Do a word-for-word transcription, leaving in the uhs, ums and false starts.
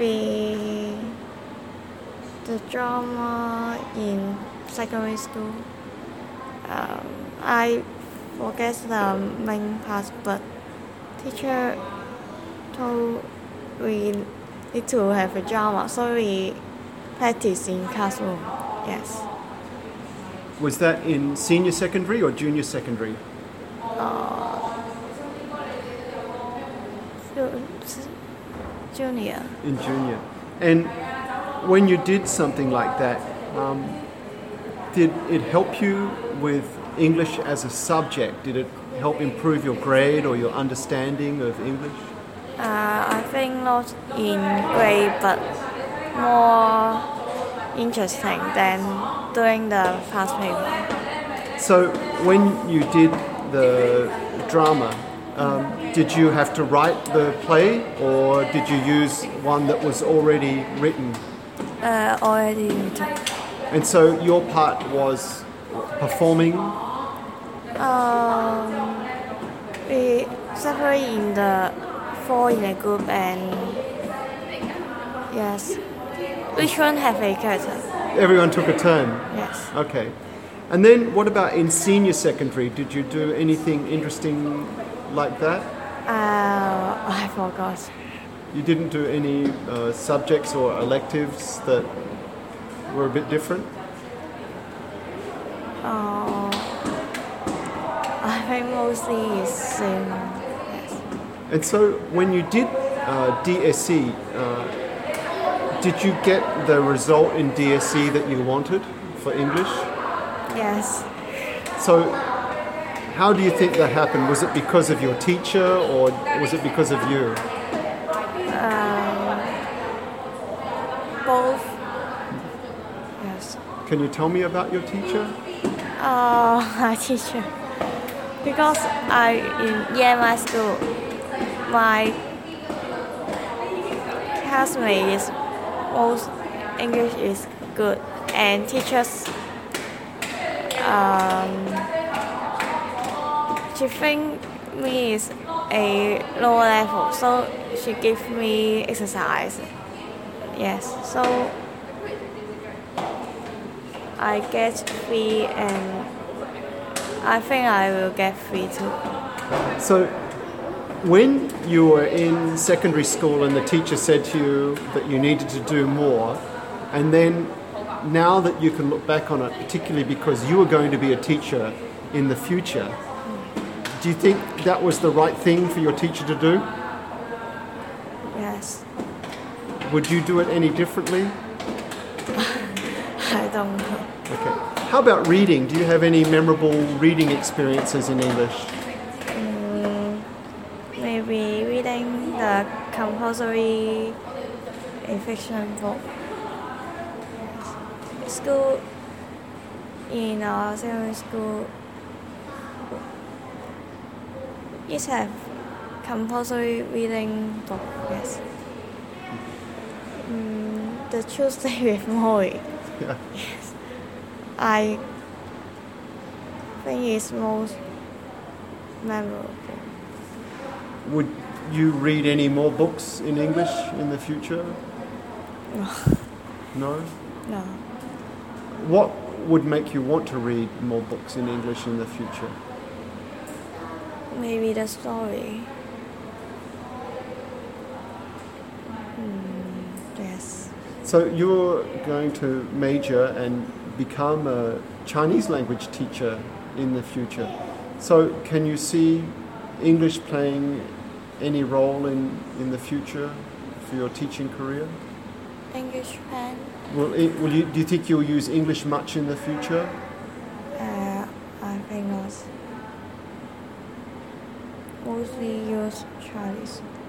Maybe the drama in secondary school. Um, I forget the main part, but teacher told we need to have a drama, so we practice in classroom. Yes. Was that in senior secondary or junior secondary? Uh, junior. In junior. And when you did something like that, um, did it help you with English as a subject? Did it help improve your grade or your understanding of English? Uh, I think not in grade, but more interesting than doing the past paper. So when you did the drama, um, did you have to write the play or did you use one that was already written? Uh, already written. And so your part was performing? Um, we separate in the four in a group and yes, each one have a character. Everyone took a turn? Yes. Okay. And then what about in senior secondary? Did you do anything interesting like that? Uh, I forgot. You didn't do any uh, subjects or electives that were a bit different? Uh, I think mostly is same. Yes. And so when you did uh, D S E, uh, did you get the result in D S E that you wanted for English? Yes. So how do you think that happened? Was it because of your teacher or was it because of you? Um, both. Yes. Can you tell me about your teacher? Uh, my teacher. Because I in E M I school, my classmate is most English is good, and teachers um, she think me is a lower level, so she give me exercise. Yes, so I get free and I think I will get free too. So when you were in secondary school and the teacher said to you that you needed to do more, and then now that you can look back on it, particularly because you were going to be a teacher in the future, do you think that was the right thing for your teacher to do? Yes. Would you do it any differently? I don't know. Okay. How about reading? Do you have any memorable reading experiences in English? Mm, maybe reading the compulsory a fiction book. School, in our secondary school, it have compulsory reading book, yes. Mm, the Tuesday with Morrie. Yeah. Yes. I think it's most memorable. Would you read any more books in English in the future? No. No? No. What would make you want to read more books in English in the future? Maybe the story. Mm, yes. So you're going to major and become a Chinese language teacher in the future. So can you see English playing any role in, in the future for your teaching career? English pen. Will, it, will you, do you think you'll use English much in the future? Uh, I think not. Mostly use Chinese.